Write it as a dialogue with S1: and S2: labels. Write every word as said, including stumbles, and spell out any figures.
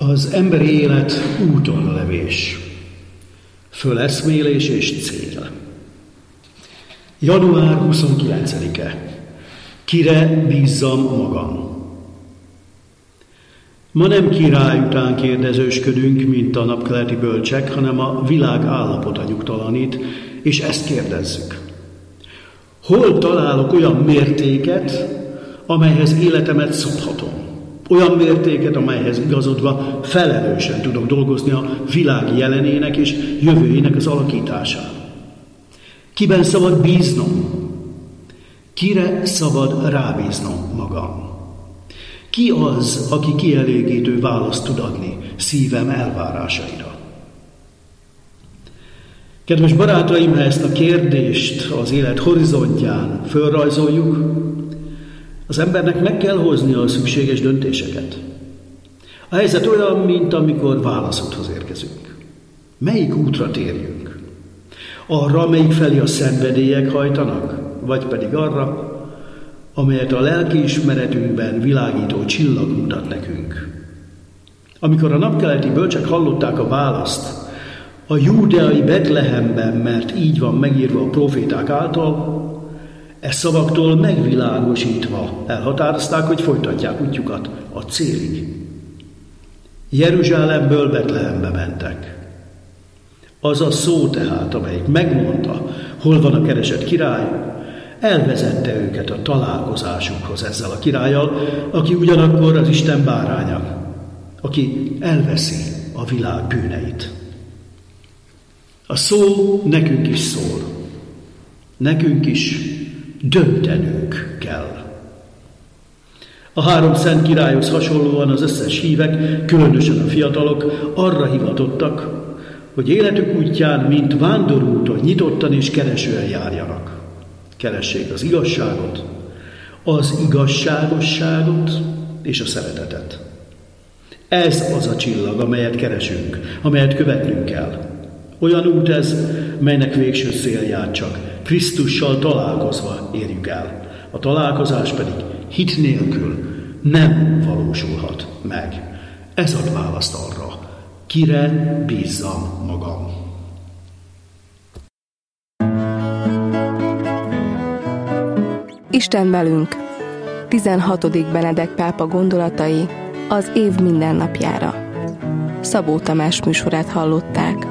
S1: Az emberi élet úton levés, föleszmélés és cél. január huszonkilencedike. Kire bízzam magam? Ma nem király után kérdezősködünk, mint a napkeleti bölcsek, hanem a világ állapota nyugtalanít, és ezt kérdezzük. Hol találok olyan mértéket, amelyhez életemet szabhatom? Olyan mértéket, amelyhez igazodva felelősen tudok dolgozni a világ jelenének és jövőjének az alakításán. Kiben szabad bíznom? Kire szabad rábíznom magam? Ki az, aki kielégítő választ tud adni szívem elvárásaira? Kedves barátaim, ha ezt a kérdést az élet horizontján fölrajzoljuk, az embernek meg kell hoznia a szükséges döntéseket. A helyzet olyan, mint amikor válaszúthoz érkezünk. Melyik útra térjünk? Arra, melyik felé a szenvedélyek hajtanak, vagy pedig arra, amelyet a lelkiismeretünkben világító csillag mutat nekünk. Amikor a napkeleti bölcsek hallották a választ a júdeai Betlehemben, mert így van megírva a proféták által, e szavaktól megvilágosítva elhatározták, hogy folytatják útjukat a célig. Jeruzsálemből Betlehembe mentek. Az a szó tehát, amelyik megmondta, hol van a keresett király, elvezette őket a találkozásukhoz ezzel a királlyal, aki ugyanakkor az Isten báránya, aki elveszi a világ bűneit. A szó nekünk is szól. Nekünk is döntenünk kell. A három szent királyhoz hasonlóan az összes hívek, különösen a fiatalok arra hivatottak, hogy életük útján, mint vándorúton nyitottan és keresően járjanak. Keressék az igazságot, az igazságosságot és a szeretetet. Ez az a csillag, amelyet keresünk, amelyet követnünk kell. Olyan út ez, melynek végső célját csak Krisztussal találkozva érjük el. A találkozás pedig hit nélkül nem valósulhat meg. Ez ad választ arra, kire bízzam magam.
S2: Isten velünk. tizenhatodik Benedek pápa gondolatai az év mindennapjára. Szabó Tamás műsorát hallották.